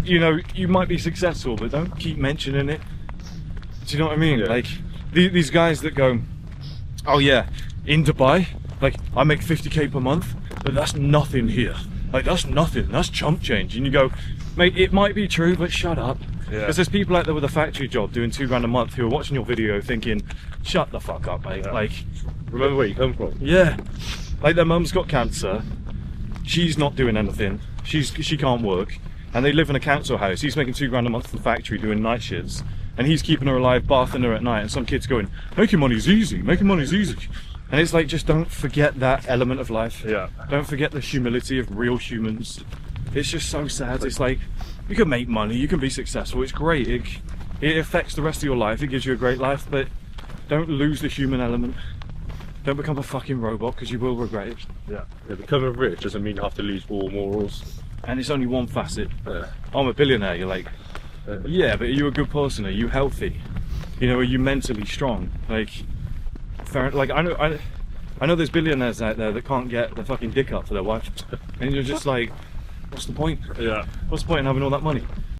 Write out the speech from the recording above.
you know, you might be successful, but don't keep mentioning it. Do you know what I mean? Yeah. Like these guys that go, oh yeah, in Dubai, like I make 50k per month, but that's nothing here. Like that's nothing. That's chump change. And you go, mate, it might be true, but shut up. Yeah. Because there's people out there with a factory job doing £2 a month who are watching your video thinking, shut the fuck up, mate. Yeah. Like, Remember where you come from. yeah, like their mum's got cancer. She's not doing anything. She can't work, and they live in a council house. He's making £2 a month from the factory doing night shifts, and he's keeping her alive, bathing her at night. And some kid's going, making money's easy. Making money's easy. And it's like, just don't forget that element of life. Yeah. Don't forget the humility of real humans. It's just so sad. It's like, you can make money, you can be successful, it's great. It affects the rest of your life, it gives you a great life, but don't lose the human element. Don't become a fucking robot, because you will regret it. Yeah. Becoming rich doesn't mean you have to lose all morals. And it's only one facet. Yeah. I'm a billionaire, you're like, yeah, but are you a good person? Are you healthy? You know, are you mentally strong? Like, I know there's billionaires out there that can't get their fucking dick up for their wife, and you're just like, what's the point? Yeah. What's the point in having all that money?